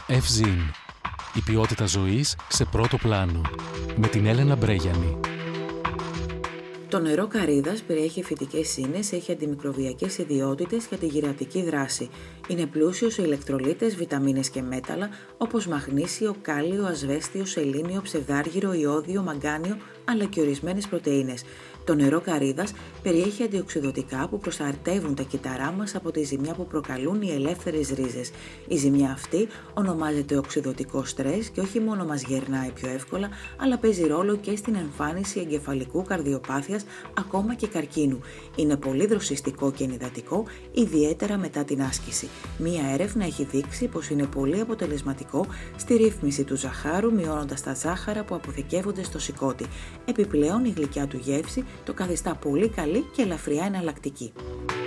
Ευζήν. Η ποιότητα ζωής σε πρώτο πλάνο. Με την Έλενα Μπρέγιανη. Το νερό καρύδας περιέχει φυτικές ίνες, έχει αντιμικροβιακές ιδιότητες για τη γυρατική δράση. Είναι πλούσιο σε ηλεκτρολίτες, βιταμίνες και μέταλλα, όπως μαγνήσιο, κάλιο, ασβέστιο, σελήνιο, ψευδάργυρο, ιώδιο, μαγκάνιο, αλλά και ορισμένες πρωτεΐνες. Το νερό καρύδας περιέχει αντιοξυδωτικά που προστατεύουν τα κύτταρά μας από τη ζημιά που προκαλούν οι ελεύθερες ρίζες. Η ζημιά αυτή ονομάζεται οξυδωτικό στρες και όχι μόνο μας γερνάει πιο εύκολα, αλλά παίζει ρόλο και στην εμφάνιση εγκεφαλικού καρδιοπάθειας, ακόμα και καρκίνου. Είναι πολύ δροσιστικό και ενυδατικό, ιδιαίτερα μετά την άσκηση. Μία έρευνα έχει δείξει πως είναι πολύ αποτελεσματικό στη ρύθμιση του ζαχάρου, μειώνοντας τα ζάχαρα που αποθηκεύονται στο σηκώτη. Επιπλέον, η γλυκιά του γεύση το καθιστά πολύ καλή και ελαφριά εναλλακτική.